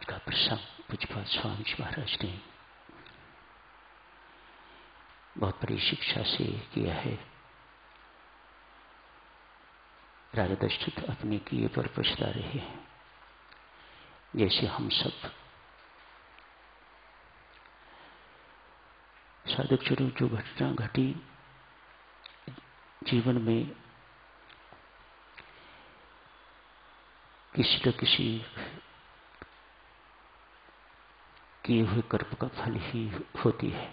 का प्रसंग पूज्यपाद स्वामी जी महाराज ने बहुत बड़ी शिक्षा से किया है। राजा दशरथ अपने किए पर पछता रहे हैं, जैसे हम सब साधक चलो जो घटना घटी जीवन में किसी न किसी किए हुए कर्म का फल ही होती है।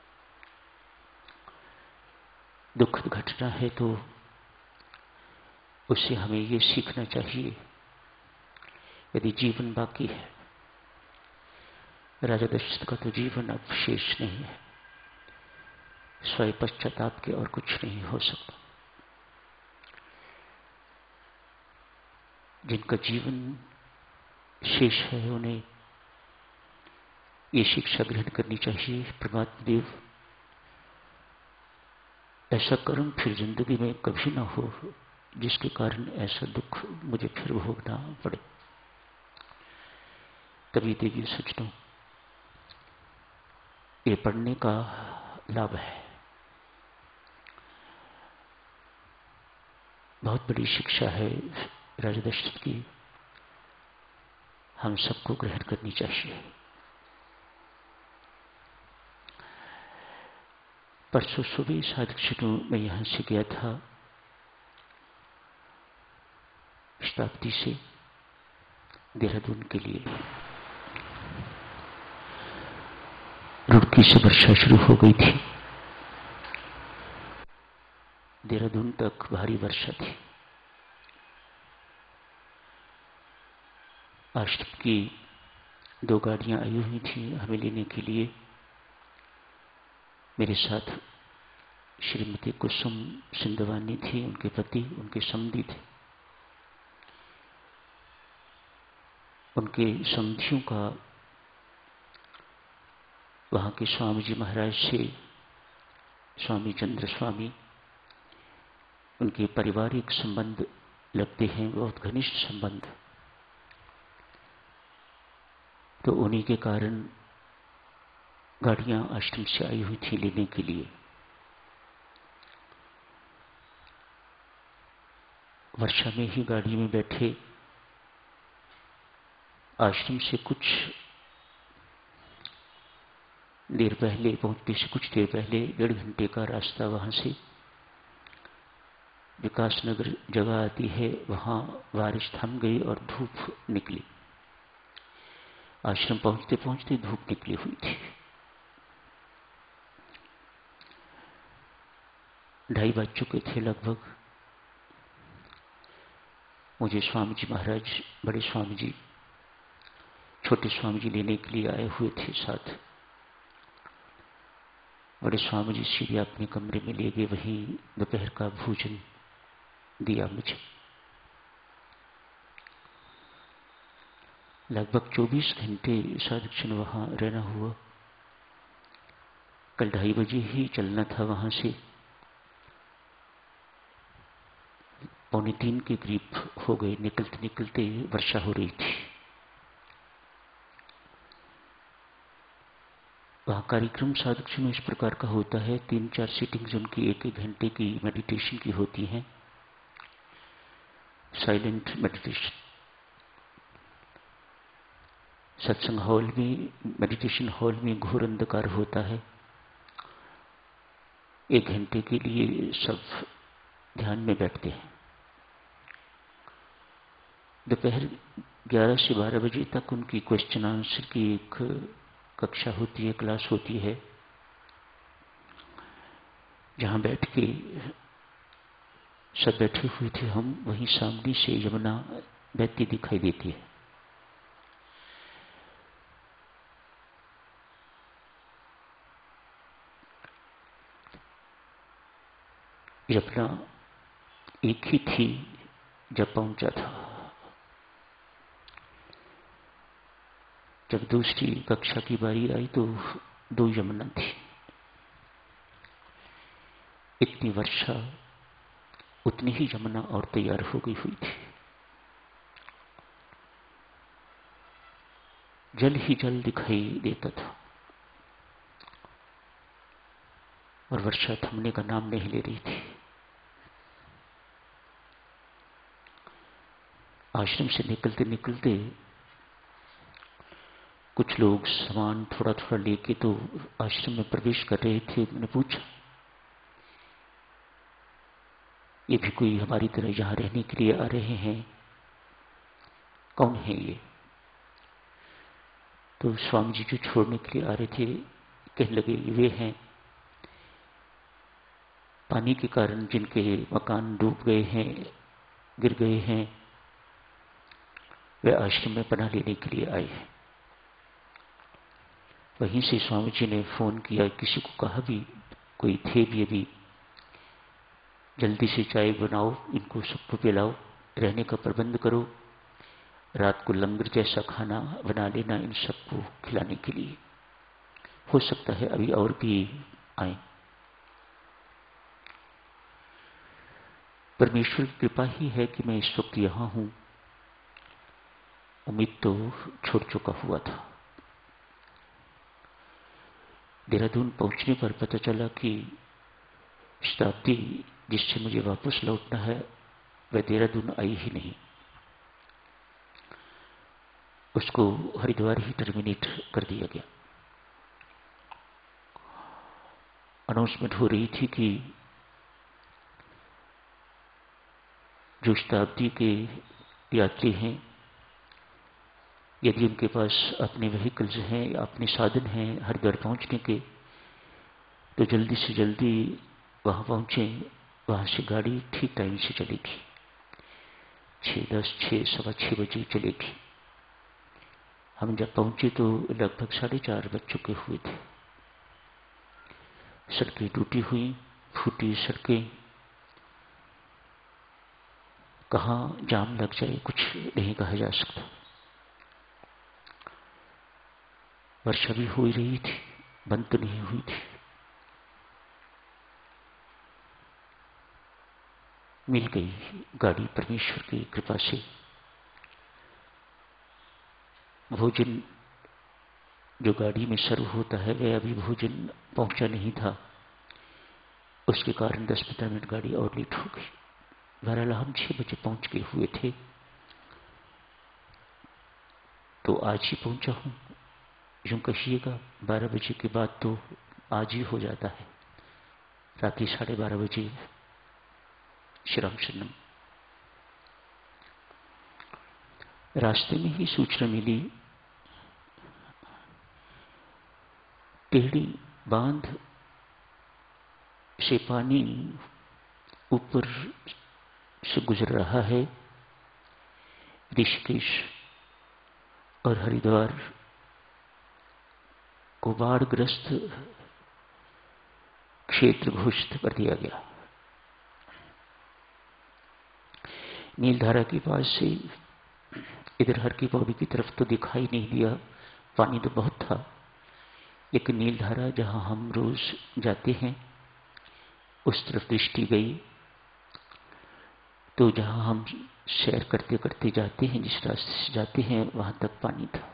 दुखद घटना है तो उससे हमें ये सीखना चाहिए, यदि जीवन बाकी है। राजा दशरथ का तो जीवन अब शेष नहीं है, स्वयं पश्चाताप के और कुछ नहीं हो सकता। जिनका जीवन शेष है उन्हें ये शिक्षा ग्रहण करनी चाहिए। परमात्मा देव ऐसा कर्म फिर जिंदगी में कभी ना हो जिसके कारण ऐसा दुख मुझे फिर भोगना पड़े। तभी देवी सज्जनों, ये पढ़ने का लाभ है। बहुत बड़ी शिक्षा है राजा दशरथ की, हम सबको ग्रहण करनी चाहिए। परसों सुबह साधक मैं यहां से गया था शताब्दी से देहरादून के लिए। रुड़की से वर्षा शुरू हो गई थी, देहरादून तक भारी वर्षा थी। आश्रम की 2 गाड़ियां आई हुई थी हमें लेने के लिए। मेरे साथ श्रीमती कुसुम सिंधवानी थी, उनके पति, उनके समधी थे। उनके समधियों का वहां के स्वामी जी महाराज से स्वामी चंद्र स्वामी, उनके पारिवारिक संबंध लगते हैं, बहुत घनिष्ठ संबंध। तो उन्हीं के कारण गाड़ियां आश्रम से आई हुई थी लेने के लिए। वर्षा में ही गाड़ी में बैठे आश्रम से कुछ देर पहले, पहुंचने से कुछ देर पहले 1.5 घंटे का रास्ता वहां से विकासनगर जगह आती है, वहां बारिश थम गई और धूप निकली। आश्रम पहुंचते पहुंचते धूप निकली हुई थी। 2:30 बज चुके थे लगभग। मुझे स्वामी जी महाराज, बड़े स्वामी जी, छोटे स्वामी जी लेने के लिए आए हुए थे साथ। बड़े स्वामी जी सीधे अपने कमरे में ले गए, वहीं दोपहर का भोजन दिया मुझे। लगभग 24 घंटे साधक वहां रहना हुआ। कल 2:30 बजे ही चलना था वहां से। 2:45 के करीब हो गए। निकलते निकलते वर्षा हो रही थी। वहां कार्यक्रम साधक में इस प्रकार का होता है, 3-4 सीटिंग्स उनकी 1-1 घंटे की मेडिटेशन की होती हैं, साइलेंट मेडिटेशन। सत्संग हॉल में, मेडिटेशन हॉल में घोर अंधकार होता है। 1 घंटे के लिए सब ध्यान में बैठते हैं। दोपहर 11 से 12 बजे तक उनकी क्वेश्चन आंसर की एक कक्षा होती है, क्लास होती है, जहां बैठ के सब बैठे हुए थे हम। वहीं सामने से यमुना बहती दिखाई देती है। यमुना एक ही थी जब पहुंचा था। जब दूसरी कक्षा की बारी आई तो 2 यमुना थी। इतनी वर्षा, उतनी ही यमुना और तैयार हो गई हुई थी। जल ही जल दिखाई देता था और वर्षा थमने का नाम नहीं ले रही थी। आश्रम से निकलते निकलते कुछ लोग सामान थोड़ा थोड़ा लेके तो आश्रम में प्रवेश कर रहे थे। मैंने पूछा, ये भी कोई हमारी तरह यहां रहने के लिए आ रहे हैं? कौन है ये? तो स्वामी जी जो छोड़ने के लिए आ रहे थे कहने लगे, वे हैं पानी के कारण जिनके मकान डूब गए हैं, गिर गए हैं, वे आश्रम में पनाह लेने के लिए आए हैं। वहीं से स्वामी जी ने फोन किया, किसी को कहा भी, कोई थे भी, अभी जल्दी से चाय बनाओ, इनको सबको पिलाओ, रहने का प्रबंध करो, रात को लंगर जैसा खाना बना लेना इन सबको खिलाने के लिए। हो सकता है अभी और भी आए। परमेश्वर की कृपा ही है कि मैं इस वक्त यहां हूं। उम्मीद तो छोड़ चुका हुआ था। देहरादून पहुंचने पर पता चला कि शताब्दी जिससे मुझे वापस लौटना है वह देहरादून आई ही नहीं। उसको हरिद्वार ही टर्मिनेट कर दिया गया। अनाउंसमेंट हो रही थी कि जो शताब्दी के यात्री हैं, यदि उनके पास अपने व्हीकल्स हैं या अपने साधन हैं हरिद्वार पहुंचने के, तो जल्दी से जल्दी वहां पहुंचे। वहां से गाड़ी ठीक टाइम से चलेगी, 6:10, 6:15 बजे चलेगी। हम जब पहुंचे तो लगभग 4:30 बज चुके हुए थे। सड़कें टूटी हुई, फूटी सड़कें, कहां जाम लग जाए कुछ नहीं कहा जा सकता। वर्षा भी हो रही थी, बंद तो नहीं हुई थी। मिल गई गाड़ी परमेश्वर की कृपा से। भोजन जो गाड़ी में सर्व होता है वह अभी भोजन पहुंचा नहीं था, उसके कारण 10-15 मिनट गाड़ी और लेट हो गई। बहरहाल हम 6 बजे पहुंच गए हुए थे, तो आज ही पहुंचा हूं। यूं कहिएगा 12 बजे के बाद तो आज ही हो जाता है। रात 12:30 बजे श्री राम शरणम। रास्ते में ही सूचना मिली, टेढ़ी बांध से पानी ऊपर से गुजर रहा है। ऋषिकेश और हरिद्वार को बाढ़ग्रस्त क्षेत्र घोषित कर दिया गया। नीलधारा के पास से इधर हर की पौड़ी की तरफ तो दिखाई नहीं दिया, पानी तो बहुत था, लेकिन नीलधारा जहां हम रोज जाते हैं उस तरफ दृष्टि गई तो जहां हम सैर करते करते जाते हैं, जिस रास्ते से जाते हैं, वहां तक पानी था।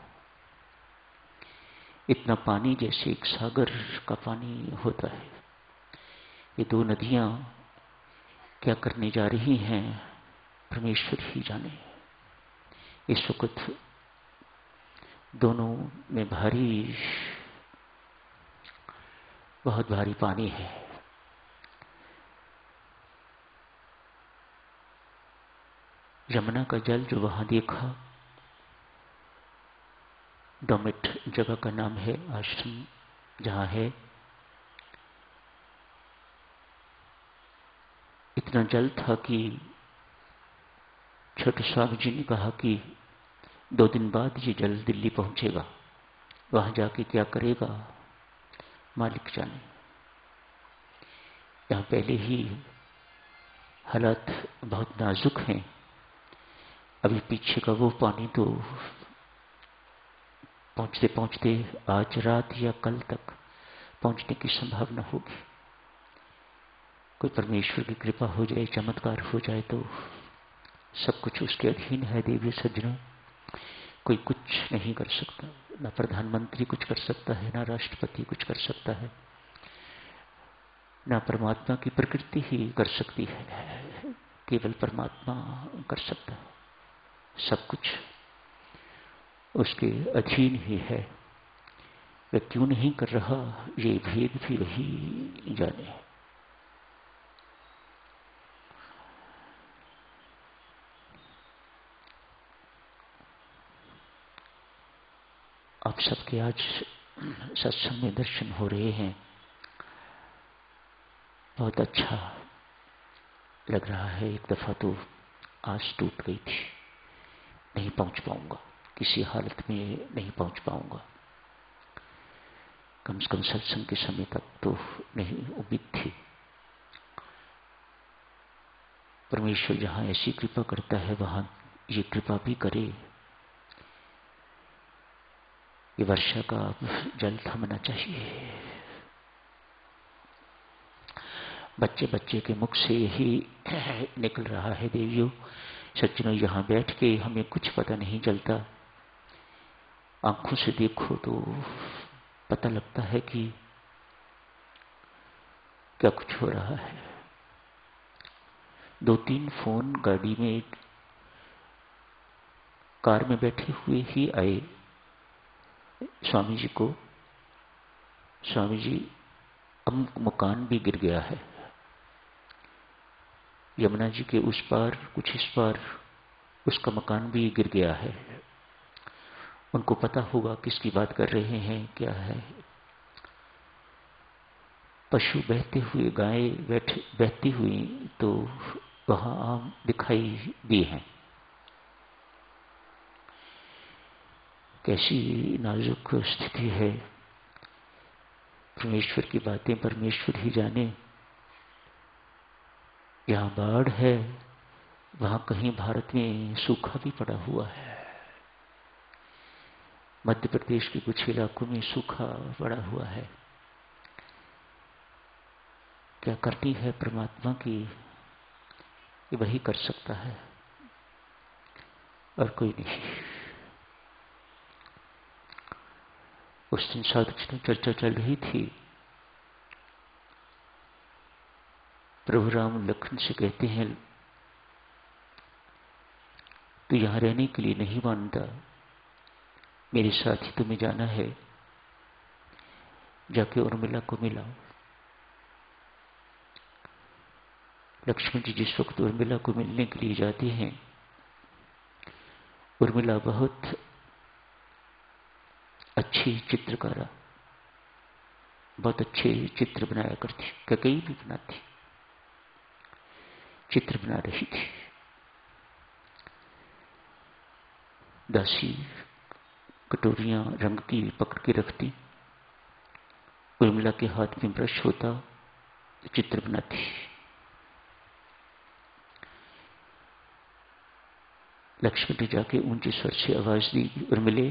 इतना पानी जैसे एक सागर का पानी होता है। ये दो नदियां क्या करने जा रही हैं परमेश्वर ही जाने। इस वक्त दोनों में बहुत भारी पानी है। यमुना का जल जो वहां देखा, डोमिट जगह का नाम है, आश्रम जहां है, इतना जल था कि छोटे स्वामी जी ने कहा कि 2 दिन बाद ये जल दिल्ली पहुंचेगा, वहां जाके क्या करेगा मालिक जाने। यहां पहले ही हालात बहुत नाजुक हैं, अभी पीछे का वो पानी तो पहुंचते पहुंचते आज रात या कल तक पहुंचने की संभावना होगी। कोई परमेश्वर की कृपा हो जाए, चमत्कार हो जाए तो सब कुछ उसके अधीन है। देवी सज्जनों, कोई कुछ नहीं कर सकता। ना प्रधानमंत्री कुछ कर सकता है, ना राष्ट्रपति कुछ कर सकता है, ना परमात्मा की प्रकृति ही कर सकती है, केवल परमात्मा कर सकता है। सब कुछ उसके अधीन ही है। वह क्यों नहीं कर रहा, ये भेद भी वही जाने। आप सबके आज सत्संग में दर्शन हो रहे हैं, बहुत अच्छा लग रहा है। एक दफा तो आस टूट गई थी, नहीं पहुंच पाऊंगा, किसी हालत में नहीं पहुंच पाऊंगा। कम से कम सत्संग के समय तक तो नहीं उम्मीद थी। परमेश्वर जहां ऐसी कृपा करता है वहां ये कृपा भी करे। ये वर्षा का जल थमना चाहिए। बच्चे बच्चे के मुख से यही निकल रहा है, देवियों सज्जनों, यहां बैठ के हमें कुछ पता नहीं चलता। आंखों से देखो तो पता लगता है कि क्या कुछ हो रहा है। 2-3 फोन गाड़ी में, कार में बैठे हुए ही आए स्वामी जी को, स्वामी जी अब मकान भी गिर गया है, यमुना जी के उस पार कुछ इस पार उसका मकान भी गिर गया है। उनको पता होगा किसकी बात कर रहे हैं, क्या है। पशु बहते हुए, गाय बहती हुई तो वहां आम दिखाई दिए हैं। कैसी नाजुक स्थिति है। परमेश्वर की बातें परमेश्वर ही जाने। यहां बाढ़ है, वहां कहीं भारत में सूखा भी पड़ा हुआ है। मध्य प्रदेश के कुछ इलाकों में सूखा पड़ा हुआ है। क्या करनी है परमात्मा की, ये वही कर सकता है और कोई नहीं। उस दिन साधक चर्चा चल रही थी। प्रभु राम लखन से कहते हैं, तू यहां रहने के लिए नहीं मानता, मेरे साथ ही तुम्हें जाना है, जाके उर्मिला को मिलाओ। लक्ष्मण जी जिस वक्त उर्मिला को मिलने के लिए जाते हैं, उर्मिला बहुत अच्छी चित्रकारा, बहुत अच्छे चित्र बनाया करती, कई भी बनाती, चित्र बना रही थी। दासी कटोरियां रंग की पकड़ के रखती, उर्मिला के हाथ में ब्रश होता, चित्र बनाती। लक्ष्मण ने जाके ऊंचे स्वर से आवाज दी, उर्मिले।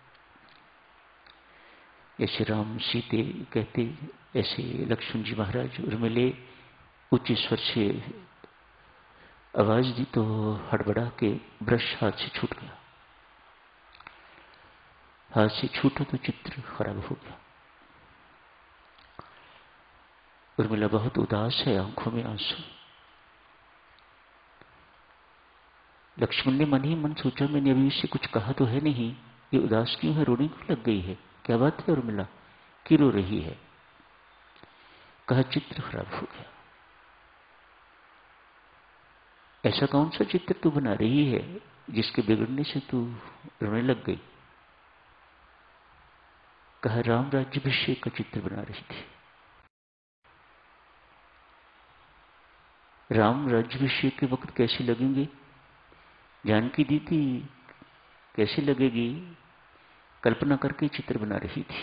जैसे राम सीते कहते, ऐसे लक्ष्मण जी महाराज उर्मिले ऊंचे स्वर से आवाज दी तो हड़बड़ा के ब्रश हाथ से छूट गया। हाथ से छूटा तो चित्र खराब हो गया। उर्मिला बहुत उदास है, आंखों में आंसू। लक्ष्मण ने मन ही मन सोचा, मैंने अभी इससे कुछ कहा तो है नहीं, ये उदास क्यों है, रोने क्यों लग गई है, क्या बात है उर्मिला, क्यों रो रही है। कहा चित्र खराब हो गया। ऐसा कौन सा चित्र तू बना रही है जिसके बिगड़ने से तू रोने लग गई। कहा राम राज्याभिषेक का चित्र बना रही थी। राम राज्याभिषेक के वक्त कैसे लगेंगे, जानकी दीदी कैसे लगेगी, कल्पना करके चित्र बना रही थी।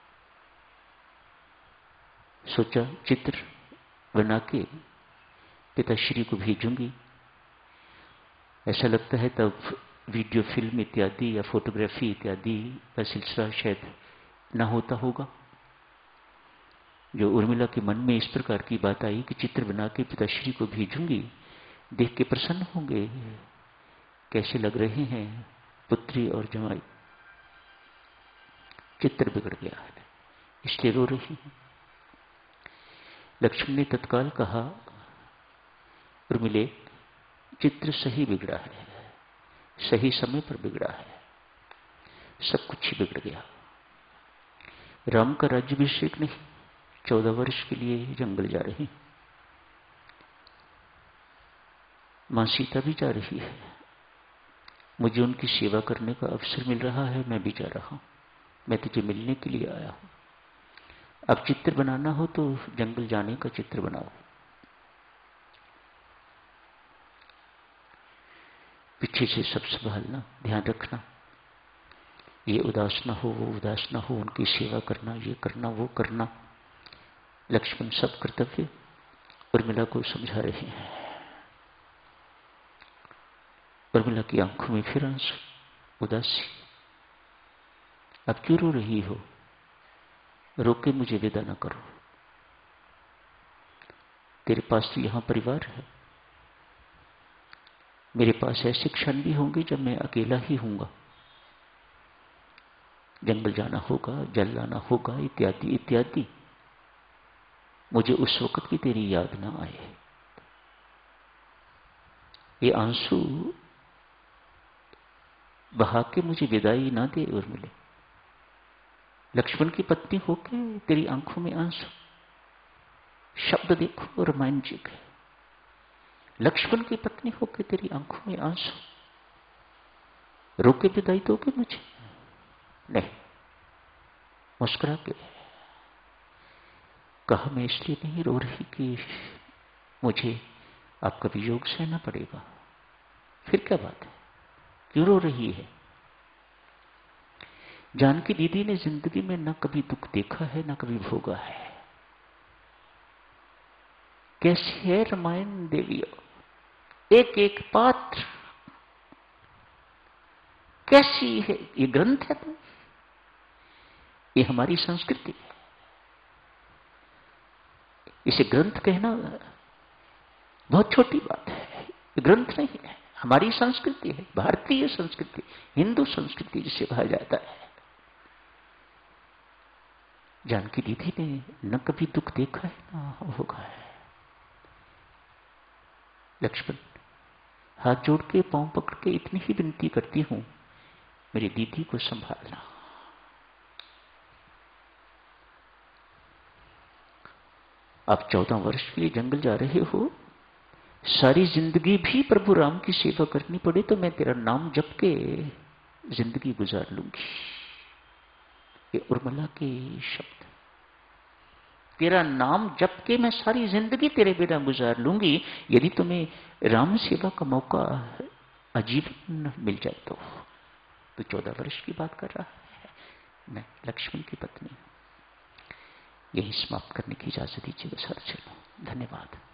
सोचा चित्र बना के पिताश्री को भेजूंगी। ऐसा लगता है तब वीडियो फिल्म इत्यादि या फोटोग्राफी इत्यादि का सिलसिला शायद ना होता होगा। जो उर्मिला के मन में इस प्रकार की बात आई कि चित्र बना के पिताश्री को भेजूंगी, देख के प्रसन्न होंगे, कैसे लग रहे हैं पुत्री और जमाई। चित्र बिगड़ गया है, इसलिए रो रही है। लक्ष्मण ने तत्काल कहा, उर्मिले, चित्र सही बिगड़ा है, सही समय पर बिगड़ा है, सब कुछ ही बिगड़ गया। राम का राज्याभिषेक नहीं, 14 वर्ष के लिए जंगल जा रही, मां सीता भी जा रही है, मुझे उनकी सेवा करने का अवसर मिल रहा है, मैं भी जा रहा हूं, मैं तुझे मिलने के लिए आया हूं। अब चित्र बनाना हो तो जंगल जाने का चित्र बनाओ, पीछे से सब संभालना, ध्यान रखना, ये उदास ना हो, वो उदास ना हो, उनकी सेवा करना, ये करना, वो करना। लक्ष्मण सब कर्तव्य उर्मिला को समझा रहे हैं। उर्मिला की आंखों में फिर आंसू, उदासी। अब क्यों रो रही हो? रो के मुझे विदा न करो, तेरे पास तो यहां परिवार है, मेरे पास ऐसे क्षण भी होंगे जब मैं अकेला ही हूंगा, जंगल जाना होगा, जल लाना होगा, इत्यादि इत्यादि। मुझे उस वक्त भी तेरी याद ना आए। ये आंसू बहा के मुझे विदाई ना दे उर्मिले। लक्ष्मण की पत्नी होके तेरी आंखों में आंसू, शब्द देखो रामायण जी के, लक्ष्मण की पत्नी होके तेरी आंखों में आंसू, रोके विदाई दोगे मुझे? नहीं, मुस्कुरा के कहा, मैं इसलिए नहीं रो रही कि मुझे आपका वियोग सहना पड़ेगा। फिर क्या बात है, क्यों रो रही है? जानकी दीदी ने जिंदगी में न कभी दुख देखा है, न कभी भोगा है। कैसी है रामायण देवियों, एक एक पात्र कैसी है। ये ग्रंथ है तो ये हमारी संस्कृति है। इसे ग्रंथ कहना बहुत छोटी बात है, ये ग्रंथ नहीं है, हमारी संस्कृति है, भारतीय संस्कृति, हिंदू संस्कृति जिसे कहा जाता है। जानकी दीदी ने न कभी दुख देखा है, न होगा है। लक्ष्मण, हाथ जोड़ के पांव पकड़ के इतनी ही विनती करती हूं, मेरी दीदी को संभालना। आप 14 वर्ष के लिए जंगल जा रहे हो, सारी जिंदगी भी प्रभु राम की सेवा करनी पड़े तो मैं तेरा नाम जप के जिंदगी गुजार लूंगी। ये उर्मिला के शब्द, तेरा नाम जप के मैं सारी जिंदगी तेरे बिना गुजार लूंगी, यदि तुम्हें राम सेवा का मौका आजीवन मिल जाए तो। 14 वर्ष की बात कर रहा है, मैं लक्ष्मण की पत्नी हूं। यही समाप्त करने की इजाजत दीजिए, बस चलो, धन्यवाद।